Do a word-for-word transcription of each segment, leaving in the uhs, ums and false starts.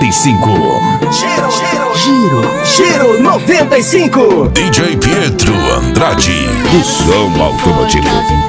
noventa e cinco. Giro, giro, giro, giro noventa e cinco. D J Pietro Andrade, do som automotivo.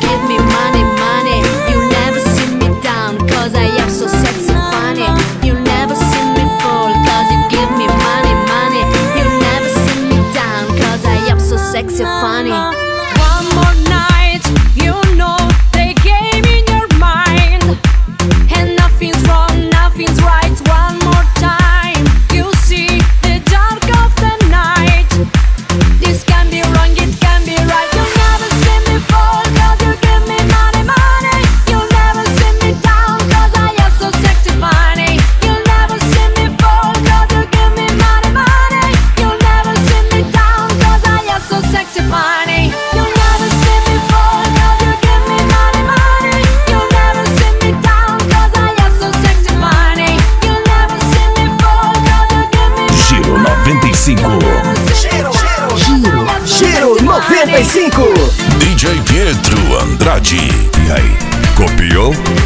Sexy funny. One more night, you know the game in your mind, and nothing's wrong, nothing's right. One more time, you see the dark of the night. This can be wrong, it can be right. You'll never see me fall, cause you give me money, money. You'll never see me down, cause I am so sexy funny. You'll never see me fall, cause you give me money, money. You'll never see me down, cause I am so sexy funny. You'll never see me fall, cause you give me money, money. You'll never see me down, cause I am so sexy funny. You'll never see me fall, cause you give me Giro noventa e cinco. Giro, giro, giro noventa e cinco. D J Pietro Andrade. E aí, copiou?